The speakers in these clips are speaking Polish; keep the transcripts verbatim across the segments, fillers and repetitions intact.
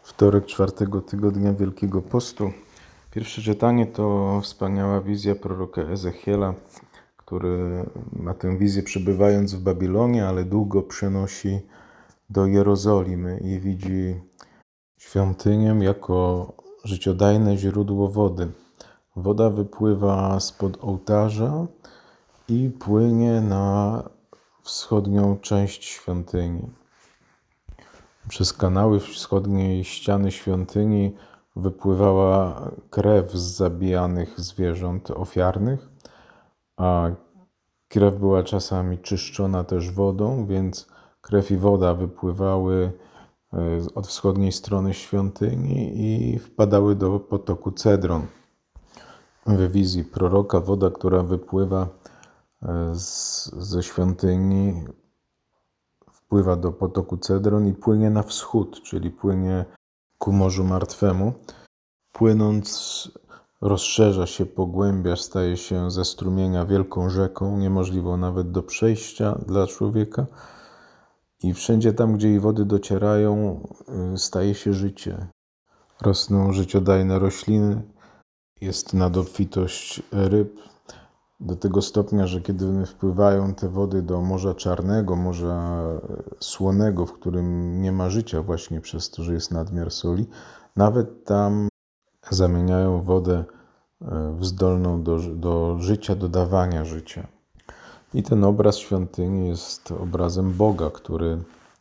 Wtorek czwartego tygodnia Wielkiego Postu. Pierwsze czytanie to wspaniała wizja proroka Ezechiela, który ma tę wizję przebywając w Babilonie, ale długo przenosi do Jerozolimy i widzi świątynię jako życiodajne źródło wody. Woda wypływa spod ołtarza i płynie na wschodnią część świątyni. Przez kanały wschodniej ściany świątyni wypływała krew z zabijanych zwierząt ofiarnych, a krew była czasami czyszczona też wodą, więc krew i woda wypływały od wschodniej strony świątyni i wpadały do potoku Cedron. W wizji proroka woda, która wypływa z, ze świątyni, wpływa do potoku Cedron i płynie na wschód, czyli płynie ku Morzu Martwemu. Płynąc rozszerza się, pogłębia, staje się ze strumienia wielką rzeką, niemożliwą nawet do przejścia dla człowieka. I wszędzie tam, gdzie jej wody docierają, staje się życie. Rosną życiodajne rośliny, jest nadobfitość ryb, do tego stopnia, że kiedy wpływają te wody do Morza Czarnego, Morza Słonego, w którym nie ma życia właśnie przez to, że jest nadmiar soli, nawet tam zamieniają wodę w zdolną do, do życia, do dawania życia. I ten obraz świątyni jest obrazem Boga, który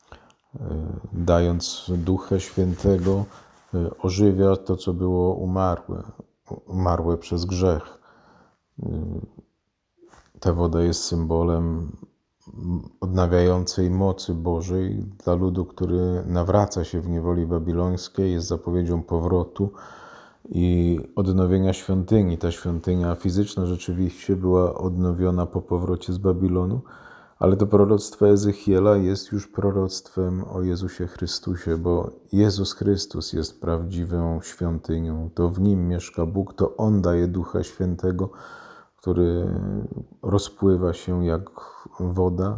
dając Ducha Świętego ożywia to, co było umarłe, umarłe przez grzech. Ta woda jest symbolem odnawiającej mocy Bożej dla ludu, który nawraca się w niewoli babilońskiej, jest zapowiedzią powrotu i odnowienia świątyni. Ta świątynia fizyczna rzeczywiście była odnowiona po powrocie z Babilonu, ale to proroctwo Ezechiela jest już proroctwem o Jezusie Chrystusie, bo Jezus Chrystus jest prawdziwą świątynią. To w Nim mieszka Bóg, to On daje Ducha Świętego, który rozpływa się jak woda.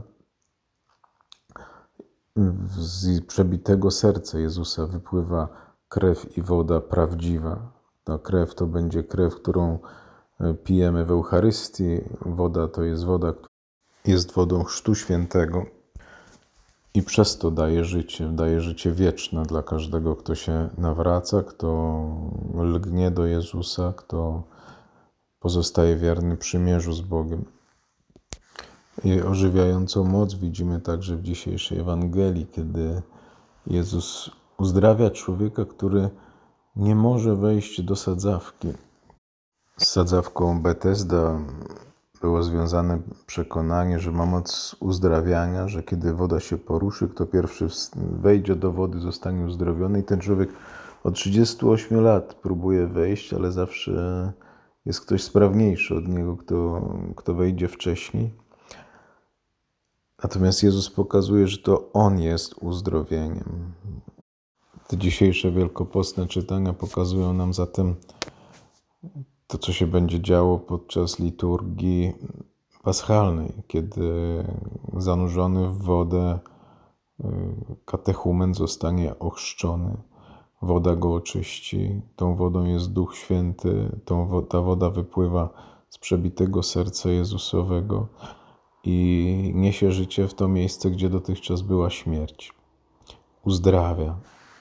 Z przebitego serca Jezusa wypływa krew i woda prawdziwa. Ta krew to będzie krew, którą pijemy w Eucharystii. Woda to jest woda, która jest wodą Chrztu Świętego i przez to daje życie, daje życie wieczne dla każdego, kto się nawraca, kto lgnie do Jezusa, kto pozostaje wierny przymierzu z Bogiem. Jej ożywiającą moc widzimy także w dzisiejszej Ewangelii, kiedy Jezus uzdrawia człowieka, który nie może wejść do sadzawki. Z sadzawką Betesda było związane przekonanie, że ma moc uzdrawiania, że kiedy woda się poruszy, kto pierwszy wejdzie do wody, zostanie uzdrowiony. I ten człowiek od trzydziestu ośmiu lat próbuje wejść, ale zawsze jest ktoś sprawniejszy od niego, kto, kto wejdzie wcześniej. Natomiast Jezus pokazuje, że to On jest uzdrowieniem. Te dzisiejsze wielkopostne czytania pokazują nam zatem to, co się będzie działo podczas liturgii paschalnej, kiedy zanurzony w wodę katechumen zostanie ochrzczony. Woda go oczyści, tą wodą jest Duch Święty, tą, ta woda wypływa z przebitego serca Jezusowego i niesie życie w to miejsce, gdzie dotychczas była śmierć. Uzdrawia.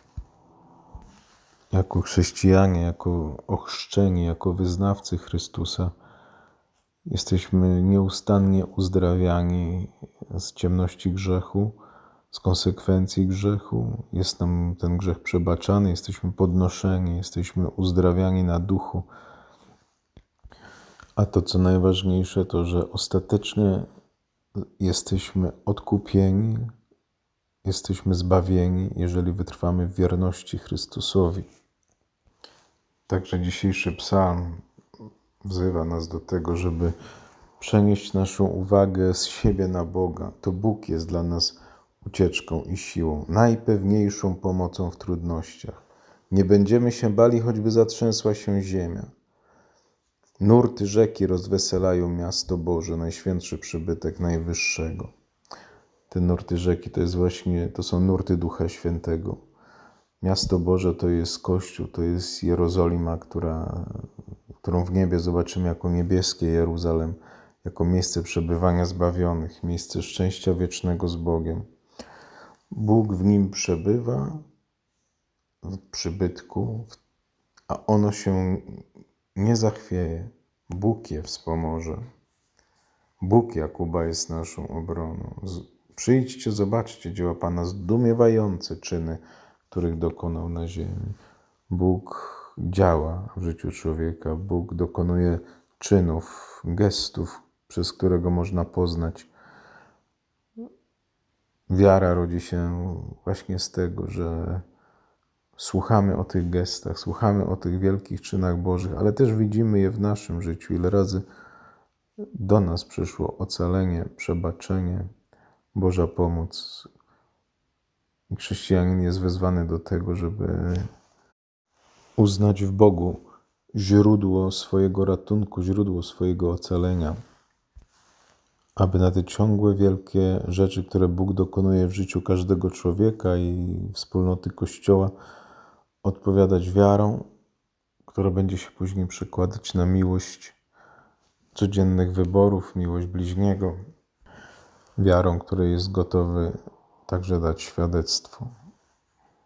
Jako chrześcijanie, jako ochrzczeni, jako wyznawcy Chrystusa jesteśmy nieustannie uzdrawiani z ciemności grzechu, z konsekwencji grzechu. Jest nam ten grzech przebaczany, jesteśmy podnoszeni, jesteśmy uzdrawiani na duchu. A to, co najważniejsze, to, że ostatecznie jesteśmy odkupieni, jesteśmy zbawieni, jeżeli wytrwamy w wierności Chrystusowi. Także dzisiejszy psalm wzywa nas do tego, żeby przenieść naszą uwagę z siebie na Boga. To Bóg jest dla nas ucieczką i siłą, najpewniejszą pomocą w trudnościach. Nie będziemy się bali, choćby zatrzęsła się ziemia. Nurty rzeki rozweselają miasto Boże, najświętszy przybytek Najwyższego. Te nurty rzeki to jest właśnie, to są nurty Ducha Świętego. Miasto Boże to jest Kościół, to jest Jerozolima, która, którą w niebie zobaczymy jako niebieskie Jeruzalem, jako miejsce przebywania zbawionych, miejsce szczęścia wiecznego z Bogiem. Bóg w nim przebywa, w przybytku, a ono się nie zachwieje. Bóg je wspomoże. Bóg Jakuba jest naszą obroną. Przyjdźcie, zobaczcie dzieła Pana, zdumiewające czyny, których dokonał na ziemi. Bóg działa w życiu człowieka. Bóg dokonuje czynów, gestów, przez którego można poznać. Wiara rodzi się właśnie z tego, że słuchamy o tych gestach, słuchamy o tych wielkich czynach Bożych, ale też widzimy je w naszym życiu. Ile razy do nas przyszło ocalenie, przebaczenie, Boża pomoc. I chrześcijanin jest wezwany do tego, żeby uznać w Bogu źródło swojego ratunku, źródło swojego ocalenia, aby na te ciągłe, wielkie rzeczy, które Bóg dokonuje w życiu każdego człowieka i wspólnoty Kościoła, odpowiadać wiarą, która będzie się później przekładać na miłość codziennych wyborów, miłość bliźniego, wiarą, której jest gotowy także dać świadectwo.